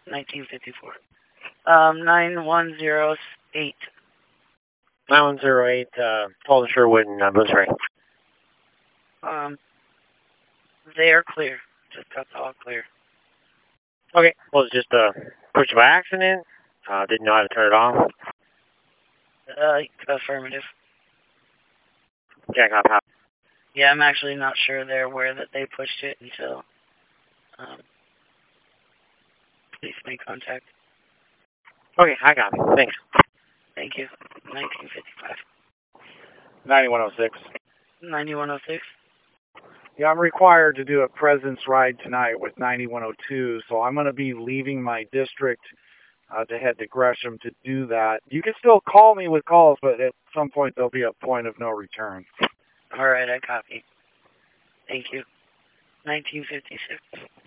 1954. 9108. 9108, Holden Sherwood in Missouri. They are clear. Just got the all clear. Okay, well, it's just pushed by accident. Didn't know how to turn it off. Affirmative. Yeah, copy. Yeah, I'm actually not sure they're aware that they pushed it until police make contact. Okay, I got it. Thanks. Thank you. 1955. 9106. 9106. Yeah, I'm required to do a presence ride tonight with 9102, so I'm going to be leaving my district to head to Gresham to do that. You can still call me with calls, but at some point there'll be a point of no return. All right, I copy. Thank you. 1956.